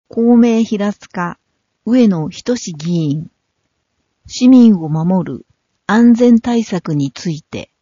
公明平塚、上野仁議員、市民を守る安全対策について。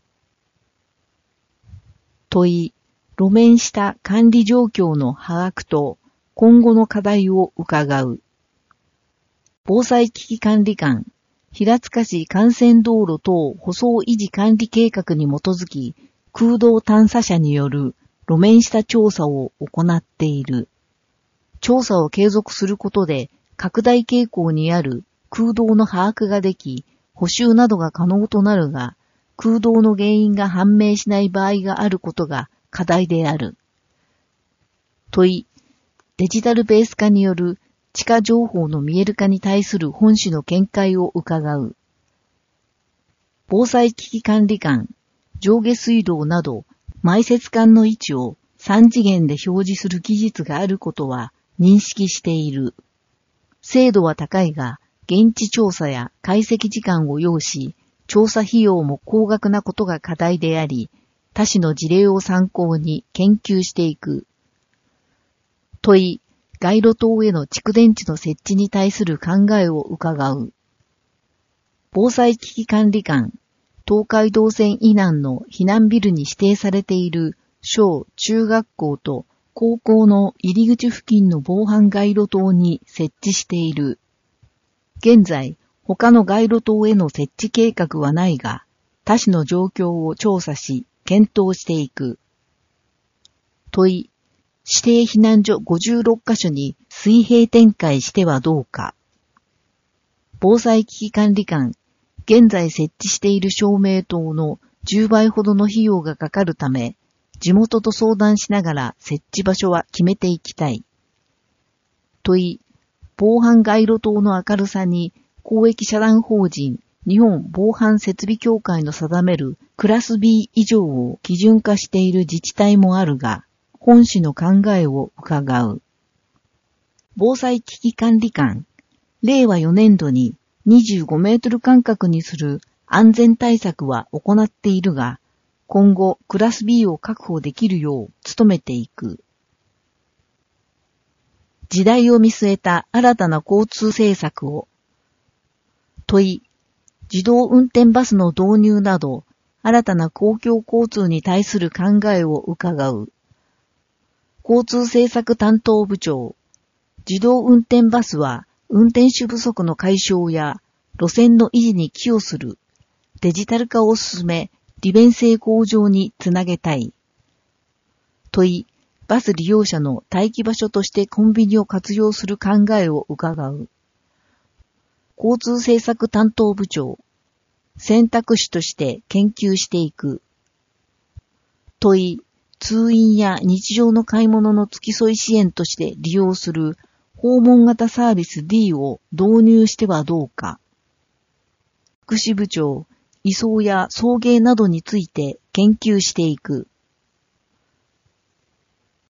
問い、路面下管理状況の把握と今後の課題を伺う。防災危機管理官、平塚市幹線道路等舗装維持管理計画に基づき、空洞探査車による路面下調査を行っている。調査を継続することで、拡大傾向にある空洞の把握ができ、補修などが可能となるが、空洞の原因が判明しない場合があることが課題である。問い、デジタルベース化による地下情報の見える化に対する本市の見解を伺う。防災危機管理官、上下水道など埋設管の位置を3次元で表示する技術があることは認識している。精度は高いが、現地調査や解析時間を要し、調査費用も高額なことが課題であり、他市の事例を参考に研究していく。問い、街路灯への蓄電池の設置に対する考えを伺う。防災危機管理官、東海道線以南の避難ビルに指定されている小・中学校と高校の入り口付近の防犯街路灯に設置している。現在、他の街路灯への設置計画はないが、他市の状況を調査し、検討していく。問い、指定避難所56カ所に水平展開してはどうか。防災危機管理官、現在設置している照明灯の10倍ほどの費用がかかるため、地元と相談しながら設置場所は決めていきたい。問い、防犯街路灯の明るさに公益社団法人日本防犯設備協会の定めるクラス B 以上を基準化している自治体もあるが、本市の考えを伺う。防災危機管理官、令和4年度に25メートル間隔にする安全対策は行っているが、今後クラス B を確保できるよう努めていく。時代を見据えた新たな交通政策を。問い、自動運転バスの導入など、新たな公共交通に対する考えを伺う。交通政策担当部長、自動運転バスは運転手不足の解消や路線の維持に寄与する。デジタル化を進め、利便性向上につなげたい。問い、バス利用者の待機場所としてコンビニを活用する考えを伺う。交通政策担当部長、選択肢として研究していく。問い、通院や日常の買い物の付き添い支援として利用する訪問型サービス D を導入してはどうか。福祉部長、移送や送迎などについて研究していく。